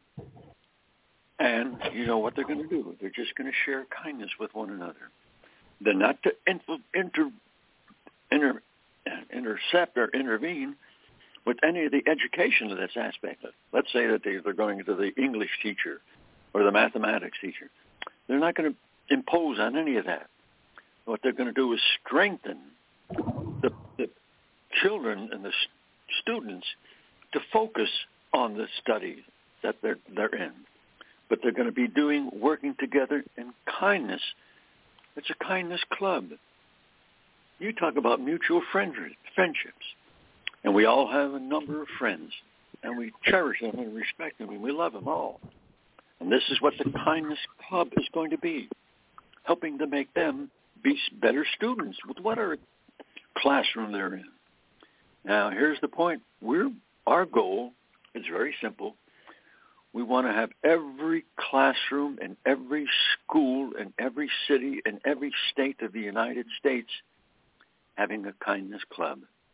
And you know what they're going to do? They're just going to share kindness with one another. They're not to inter, inter, inter, intercept or intervene with any of the education of this aspect. Let's say that they, they're going to the English teacher or the mathematics teacher. They're not going to impose on any of that. What they're going to do is strengthen the, the children and the students to focus on the study that they're, they're in. But they're going to be doing, working together in kindness. It's a kindness club. You talk about mutual friend, friendships. And we all have a number of friends. And we cherish them and respect them. And we love them all. And this is what the kindness club is going to be. Helping to make them be better students with whatever classroom they're in. Now, here's the point. We're, our goal is very simple. We want to have every classroom in every school in every city in every state of the United States having a kindness club.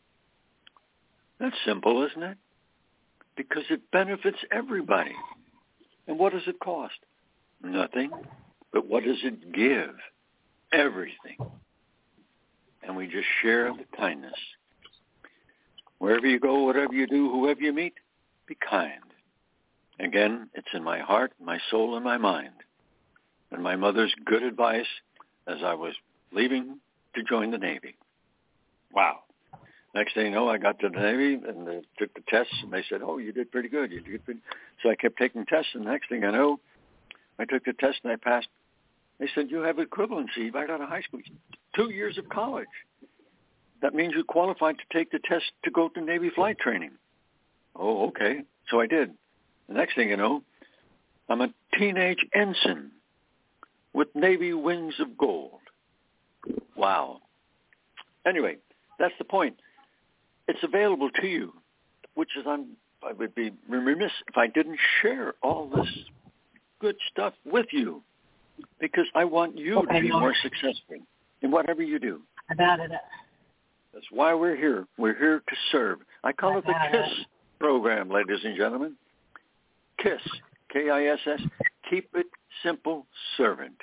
That's simple, isn't it? Because it benefits everybody. And what does it cost? Nothing. But what does it give? Everything. And we just share the kindness. Wherever you go, whatever you do, whoever you meet, be kind. Again, it's in my heart, my soul, and my mind. And my mother's good advice as I was leaving to join the Navy. Wow. Next thing you know, I got to the Navy and they took the tests, and they said, oh, you did pretty good. You did pretty. So I kept taking tests, and the next thing I know, I took the test and I passed. They said, you have equivalency right out of high school. Two years of college. That means you qualified to take the test to go to Navy flight training. Oh, okay. So I did. The next thing you know, I'm a teenage ensign with Navy wings of gold. Wow. Anyway, that's the point. It's available to you, which is I'm, I would be remiss if I didn't share all this good stuff with you, because I want you okay, to be more successful in whatever you do. About it. That's why we're here. We're here to serve. I call it the KISS program, ladies and gentlemen. KISS, K I S S, Keep It Simple Servant.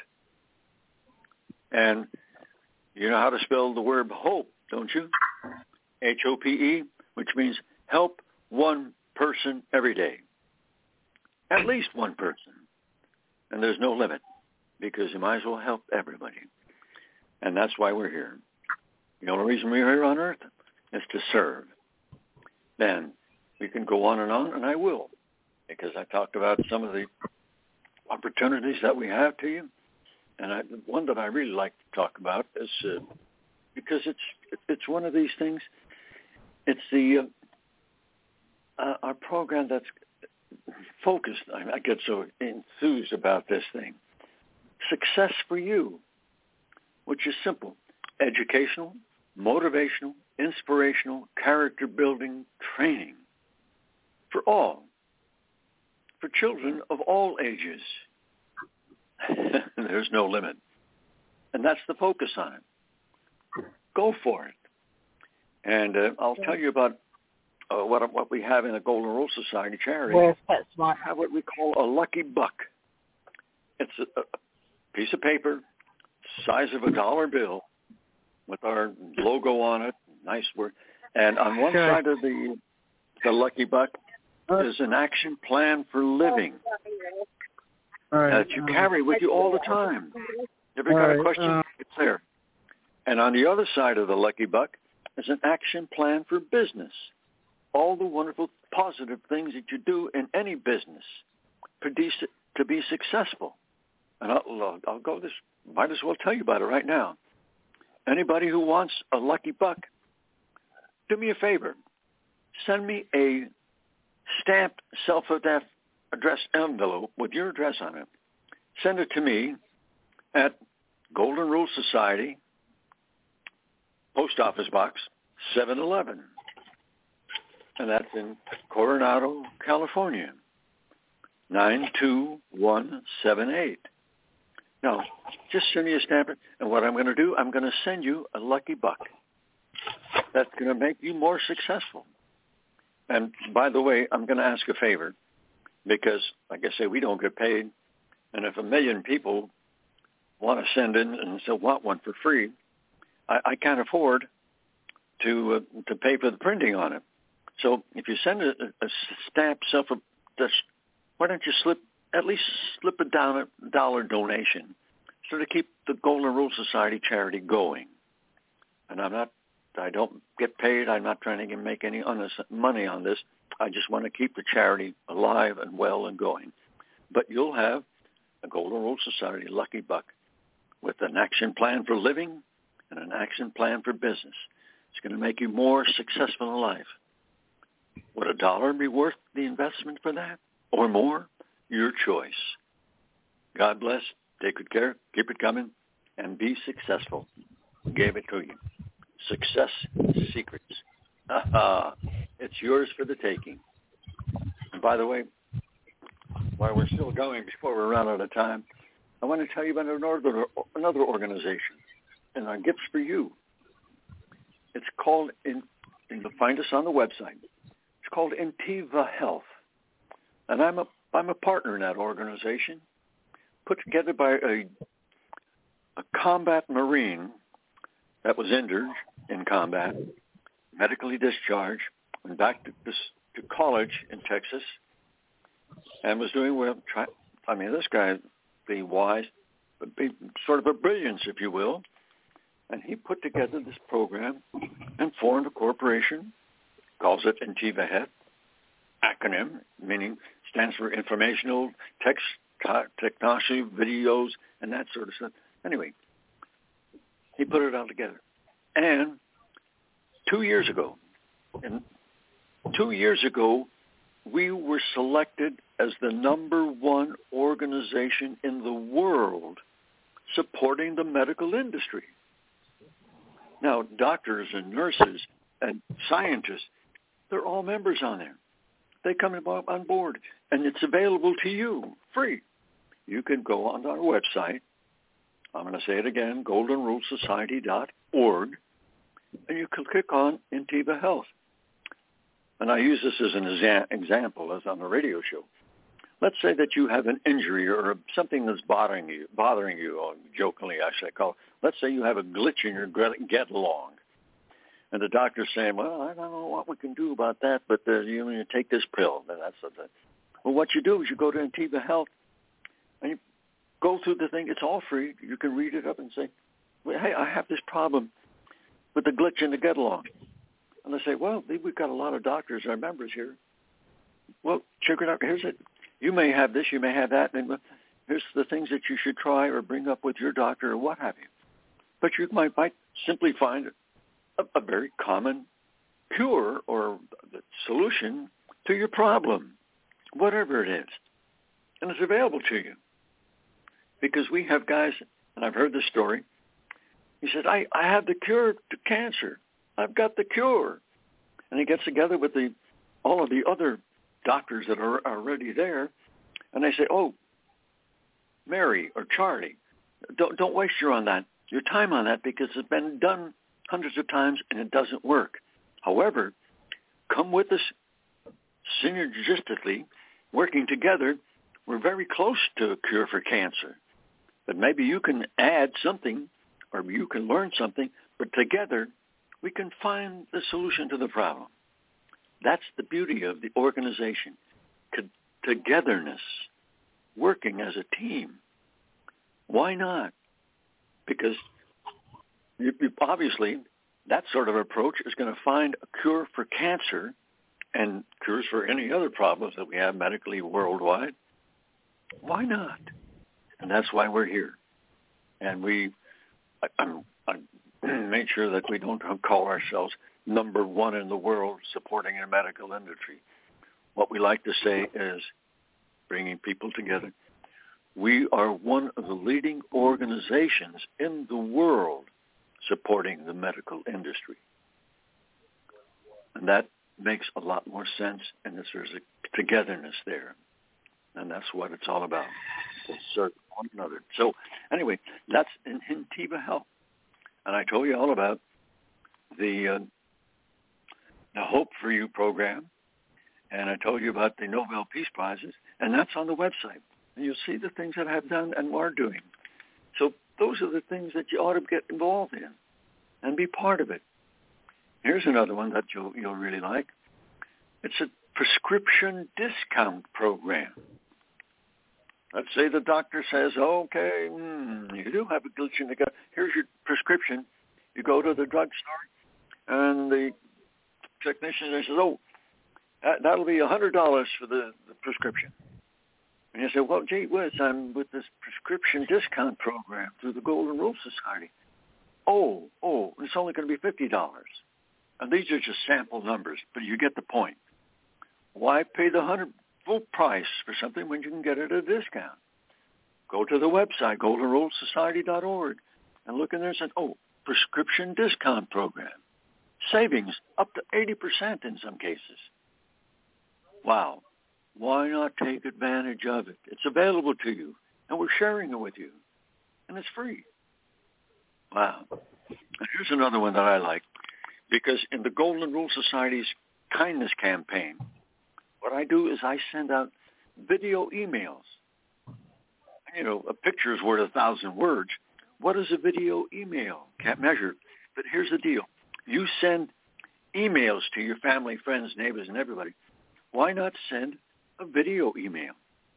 And you know how to spell the word hope, don't you? H O P E, which means help one person every day. At least one person. And there's no limit, because you might as well help everybody. And that's why we're here. The only reason we're here on earth is to serve. Then we can go on and on, and I will, because I talked about some of the opportunities that we have to you. And I, the one that I really like to talk about is uh, because it's it's one of these things. It's the uh, uh, our program that's focused. I, I get so enthused about this thing. Success for you, which is simple: educational, motivational, inspirational, character building training for all, for children of all ages. There's no limit. And that's the focus on it. Go for it. And uh, I'll tell you about uh, what what we have in the Golden Rule Society charity. Where's PetSmart? We have what we call a lucky buck. It's a, a piece of paper, size of a dollar bill, with our logo on it, nice word. And on one okay. side of the the lucky buck is an action plan for living. All right. That you carry with you all the time. If you got right. a question, uh, it's there. And on the other side of the lucky buck is an action plan for business. All the wonderful, positive things that you do in any business. to be, to be successful. And I'll, I'll go this, might as well tell you about it right now. Anybody who wants a lucky buck, do me a favor. Send me a stamped self-addressed envelope with your address on it. Send it to me at Golden Rule Society, Post Office Box seven eleven. And that's in Coronado, California, nine two one seven eight. Now, just send me a stamp, and what I'm going to do, I'm going to send you a lucky buck. That's going to make you more successful. And by the way, I'm going to ask a favor, because, like I say, we don't get paid. And if a million people want to send in and still want one for free, I, I can't afford to uh, to pay for the printing on it. So if you send a, a stamped self, why don't you slip at least slip a dollar, dollar donation so to keep the Golden Rule Society charity going. And I'm not, I don't get paid. I'm not trying to make any honest money on this. I just want to keep the charity alive and well and going. But you'll have a Golden Rule Society lucky buck with an action plan for living and an action plan for business. It's going to make you more successful in life. Would a dollar be worth the investment for that or more? Your choice. God bless. Take good care. Keep it coming. And be successful. Gave it to you. Success Secrets. Aha. It's yours for the taking. And by the way, while we're still going, before we run out of time, I want to tell you about another, another organization and our gifts for you. It's called, in, you can find us on the website. It's called Intiva Health. And I'm a, I'm a partner in that organization, put together by a, a combat Marine that was injured in combat, medically discharged, went back to, to college in Texas, and was doing well. Try, I mean, this guy, be wise, but be sort of a brilliance, if you will. And he put together this program and formed a corporation, calls it Intiva Health, acronym, meaning stands for Informational Text, Technology, Videos, and that sort of stuff. Anyway, he put it all together. And two years ago, and two years ago, we were selected as the number one organization in the world supporting the medical industry. Now, doctors and nurses and scientists, they're all members on there. They come on board, and it's available to you, free. You can go on our website. I'm going to say it again, golden rule society dot org, and you can click on Intiva Health. And I use this as an exa- example, as on a radio show. Let's say that you have an injury or something that's bothering you, bothering you, or jokingly I should call it. Let's say you have a glitch in your get along. And the doctor's saying, well, I don't know what we can do about that, but uh, you, you take this pill. And that's the, well, what you do is you go to Intiva Health and you go through the thing. It's all free. You can read it up and say, well, hey, I have this problem with the glitch in the get along. And they say, well, we've got a lot of doctors, our members here. Well, check it out. Here's it. You may have this, you may have that, and here's the things that you should try or bring up with your doctor or what have you. But you might, might simply find a, a very common cure or solution to your problem, whatever it is. And it's available to you. Because we have guys, and I've heard this story, he said, I, I have the cure to cancer. I've got the cure. And he gets together with the all of the other doctors that are already there, and they say, oh, Mary or Charlie, don't, don't waste your on that, your time on that, because it's been done hundreds of times and it doesn't work. However, come with us synergistically, working together. We're very close to a cure for cancer. But maybe you can add something or you can learn something, but together we can find the solution to the problem. That's the beauty of the organization, Co- togetherness, working as a team. Why not? Because you, you, obviously that sort of approach is going to find a cure for cancer and cures for any other problems that we have medically worldwide. Why not? And that's why we're here. And we, I, I'm, I made sure that we don't call ourselves number one in the world supporting the medical industry. What we like to say is bringing people together. We are one of the leading organizations in the world supporting the medical industry. And that makes a lot more sense, and there's a togetherness there. And that's what it's all about, to serve one another. So anyway, that's in Hintiva Health. And I told you all about the uh, the Hope for You program, and I told you about the Nobel Peace Prizes, and that's on the website. And you'll see the things that I've done and are doing. So those are the things that you ought to get involved in and be part of it. Here's another one that you'll, you'll really like. It's a prescription discount program. Let's say the doctor says, okay, mm, you do have a glitch in the gut. Here's your prescription. You go to the drugstore, and the technician says, oh, that, that'll be one hundred dollars for the, the prescription. And you say, well, gee whiz, I'm with this prescription discount program through the Golden Rule Society. Oh, oh, it's only going to be fifty dollars. And these are just sample numbers, but you get the point. Why pay the one hundred dollars full price for something when you can get it at a discount? Go to the website, golden rule society dot org, and look in there and say, oh, prescription discount program. Savings up to eighty percent in some cases. Wow. Why not take advantage of it? It's available to you, and we're sharing it with you, and it's free. Wow. And here's another one that I like, because in the Golden Rule Society's kindness campaign, what I do is I send out video emails. You know, a picture is worth a thousand words. What is a video email? Can't measure it. But here's the deal. You send emails to your family, friends, neighbors, and everybody. Why not send a video email?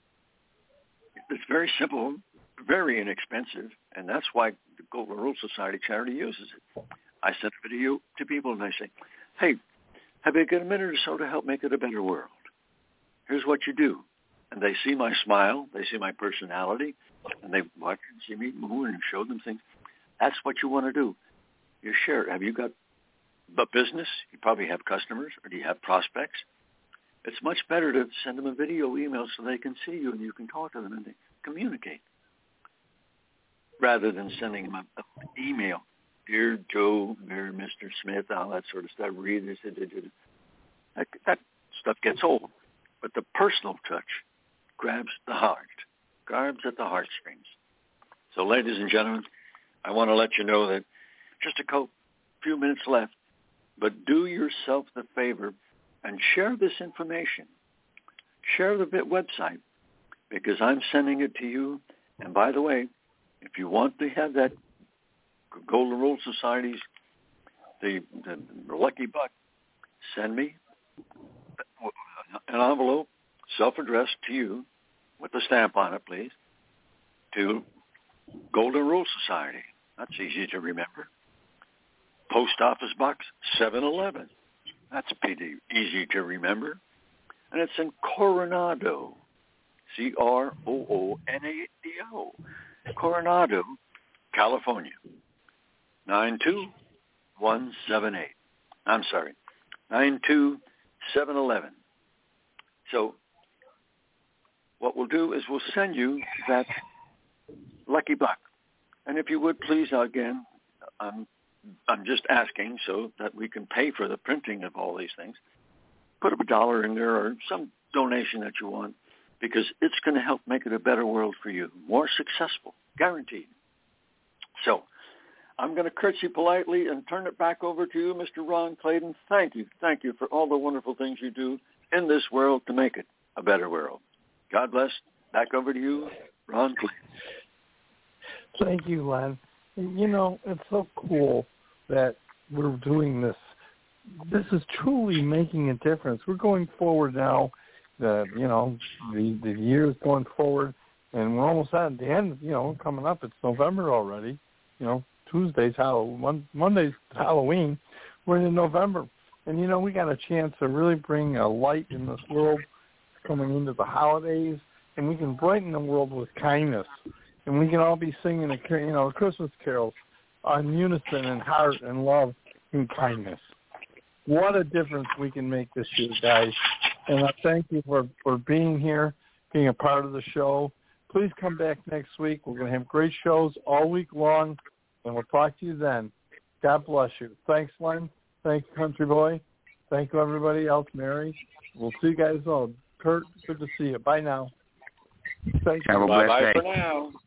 It's very simple, very inexpensive, and that's why the Golden Rule Society charity uses it. I send a video to people, and I say, hey, have you got a minute or so to help make it a better world? Here's what you do. And they see my smile, they see my personality, and they watch and see me move and show them things. That's what you want to do. You share it. Have you got a business? You probably have customers, or do you have prospects? It's much better to send them a video email so they can see you and you can talk to them and they communicate, rather than sending them an email. Dear Joe, dear Mister Smith, all that sort of stuff. Read this. That, that stuff gets old. But the personal touch grabs the heart, grabs at the heartstrings. So, ladies and gentlemen, I want to let you know that just a couple, few minutes left, but do yourself the favor and share this information. Share the website, because I'm sending it to you. And by the way, if you want to have that Golden Rule Society's, the, the, the lucky buck, send me an envelope, self-addressed to you, with a stamp on it, please, to Golden Rule Society. That's easy to remember. Post Office Box seven eleven. That's pretty easy to remember. And it's in Coronado, C R O O N A D O, Coronado, California, nine two one seven eight. I'm sorry, nine two seven one one. So what we'll do is we'll send you that lucky buck. And if you would, please, again, I'm, I'm just asking so that we can pay for the printing of all these things. Put up a dollar in there or some donation that you want, because it's going to help make it a better world for you, more successful, guaranteed. So I'm going to curtsy politely and turn it back over to you, Mister Ron Clayton. Thank you. Thank you for all the wonderful things you do in this world to make it a better world. God bless. Back over to you, Ron Clayton. Thank you, Len. You know, it's so cool that we're doing this. This is truly making a difference. We're going forward now. The you know the the year's going forward, and we're almost at the end. You know, coming up. It's November already. You know, Tuesday's Halloween, Monday's Halloween. We're in November, and you know we got a chance to really bring a light in this world coming into the holidays. and we can brighten the world with kindness, and we can all be singing, a, you know, Christmas carols on unison and heart and love and kindness. What a difference we can make this year, guys. And I thank you for, for being here, being a part of the show. Please come back next week. We're going to have great shows all week long, and we'll talk to you then. God bless you. Thanks, Len. Thanks, Country Boy. Thank you, everybody else, Mary. We'll see you guys all. Kurt, good to see you. Bye now. Thank you. Have a Bye blessed bye day. for now.